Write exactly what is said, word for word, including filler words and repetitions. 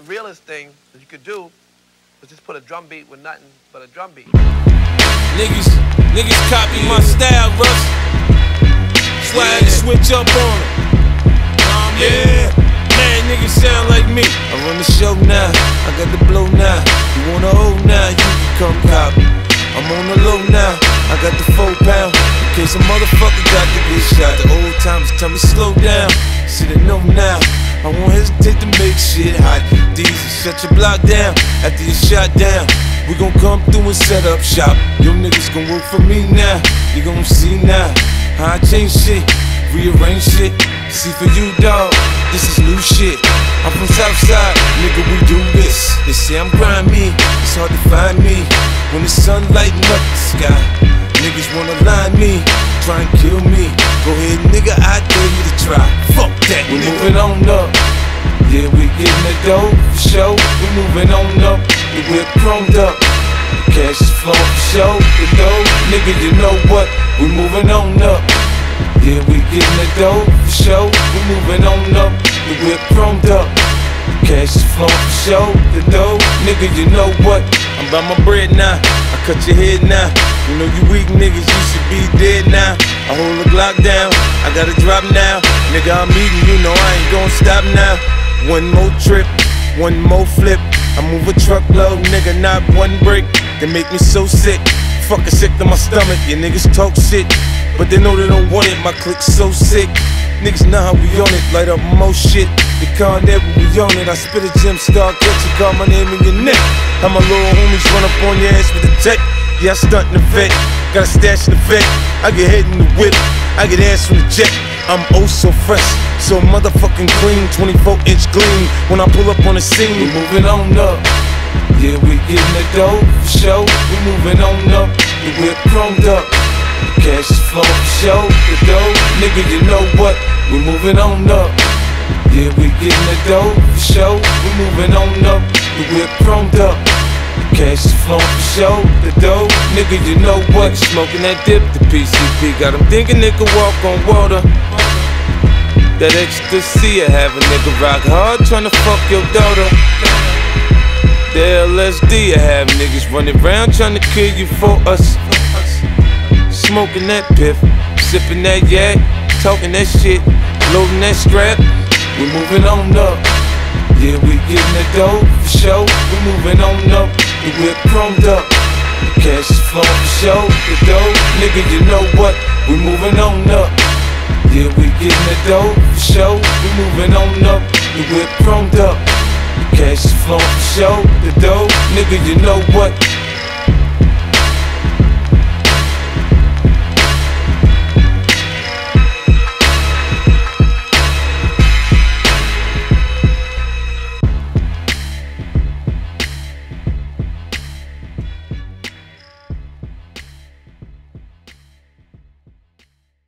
realest thing that you could do was just put a drum beat with nothing but a drum beat. Niggas, niggas copy my style, Russ. That's why I had to switch up on them. Yeah, man, niggas sound like me. I run the show now, I got the blow now. You wanna hold now, you can come copy. I'm on the low now, I got the four pound. In case a motherfucker got to get shot. The old timers tell me slow down, see they know now. I won't hesitate to make shit hot. These shut your block down after you shot down. We gon' come through and set up shop. Yo niggas gon' work for me now. You gon' see now how I change shit, rearrange shit. See for you, dawg, this is new shit. I'm from Southside, nigga, we do this. They say I'm grimy, it's hard to find me. When the sun lightin' up the sky, niggas wanna line me, try and kill me. Go ahead, nigga, I dare you to try. Fuck that, we moving on up. Yeah, we getting the dough for show. We moving on up, the whip chromed up. The cash is flowing for show. The dough, nigga, you know what? We moving on up. Yeah, we getting the dough for show. We moving on up, the whip chromed up. The cash is flowing for show. The dough, nigga, you know what? I'm by my bread now. I cut your head now. You know you weak niggas, you should be dead now. I hold the Glock down, I gotta drop now. Nigga, I'm eating, you know I ain't gon' stop now. One more trip, one more flip. I move a truckload, nigga, not one break. They make me so sick, fucking sick to my stomach. Yeah, niggas talk shit, but they know they don't want it. My clique's so sick, niggas know how we on it. Light up most shit, the car never we on it. I spit a gem star, catch you, call my name in your neck. How my little homies run up on your ass with the tech. Yeah, I stunt in the vet, got a stash in the vet. I get head in the whip, I get ass from the jet. I'm oh so fresh, so motherfucking clean, twenty-four inch gleam. When I pull up on the scene, we moving on up. Yeah, we getting the dough for show. We moving on up, the whip chromed up. The cash is flowing for show. The dough, nigga, you know what? We moving on up. Yeah, we getting the dough for show. We moving on up, the whip chromed up. Cash is flowing for show, the dough, nigga, you know what? Nigga smoking that dip, the P C P got him thinking nigga walk on water. That ecstasy I have a nigga rock hard tryna fuck your daughter. The L S D I have niggas running around tryna kill you for us. Smoking that piff, sipping that yak, talking that shit, loading that strap. We moving on up. Yeah, we getting the dough for show. We moving on up, the whip chromed up. The cash is flowing for show. The dough, nigga, you know what? We moving on up. Yeah, we getting the dough for show. We moving on up, the whip chromed up. The cash is flowing for show. The dough, nigga, you know what?